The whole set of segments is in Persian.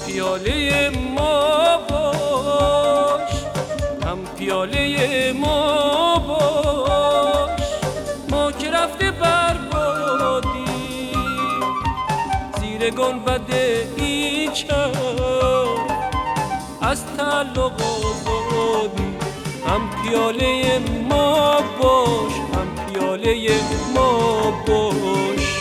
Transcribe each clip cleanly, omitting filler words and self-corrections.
پیاله ما باش، هم پیاله ما باش. ما که رفته بربادی زیر گنبد این شهر، از تعلق آزادی. هم پیاله ما باش، هم پیاله ما باش.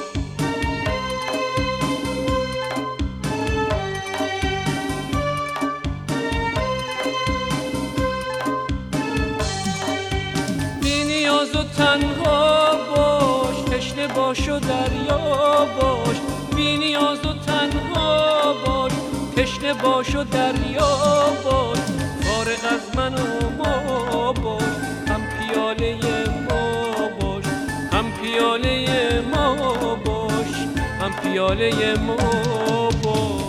تنها باش، تشنه باش و دریا باش. بی نیاز و تنها باش، تشنه باش و دریا باش. فارغ از من و ما باش، هم پیاله ما باش، هم پیاله ما باش، هم پیاله ما باش.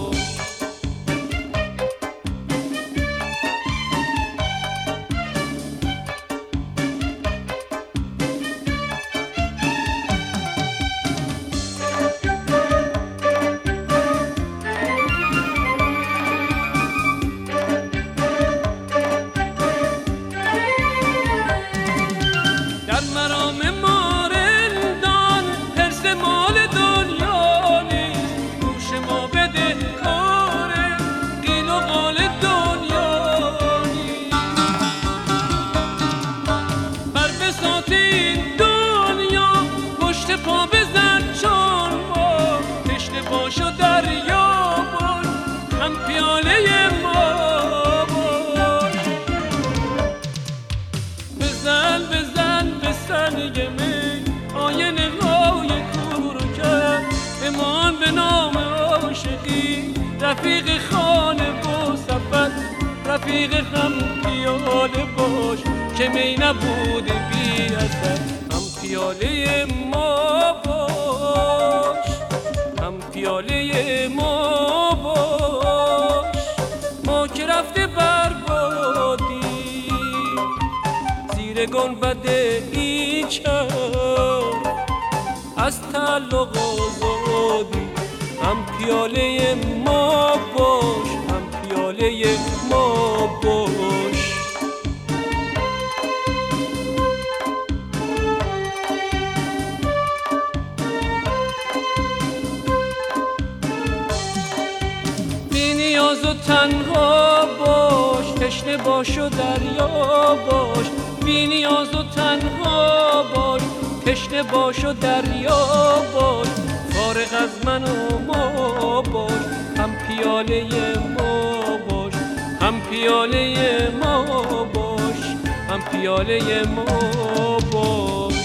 رفیق خانه و سفر، رفیق هم پیاله باش که می نبوده بی اثر. هم پیاله ما باش، هم پیاله ما باش. ما که رفته بربادی زیر گنبد این شهر، از تعلق آزادی. هم پیاله ما باش، هم پیاله ما باش. بی نیاز و تنها باش، تشنه باش و دریا باش. بی نیاز و تنها باش، تشنه باش و دریا باش. فارغ از من و ما باش، هم پیاله ما باش، هم پیاله ما باش، هم پیاله ما باش.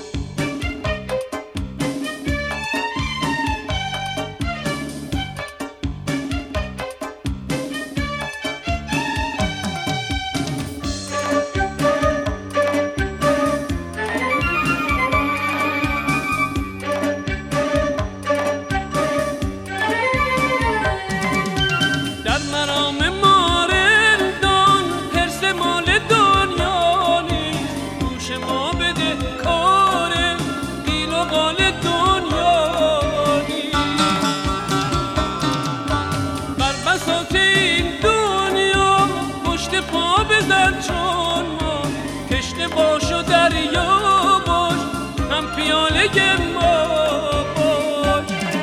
باش و دریا باش، هم پیاله ما باش.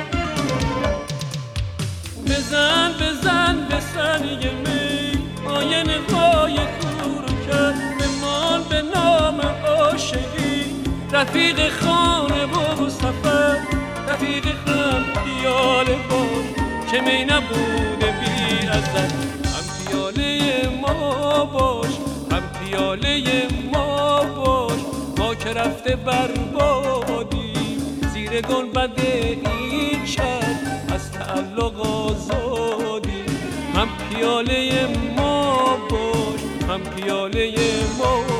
بزن بزن به سنگ می آینه های کور کرد. بمان به نام عاشقی رفیق خانه و سفر، رفیق هم پیاله باش که می نبوده بی ازل. هم پیاله ما باش، هم پیاله ما باش. ما که رفته بربادی زیر گنبد این شهر، از تعلق آزادی. هم پیاله ما باش، هم پیاله ما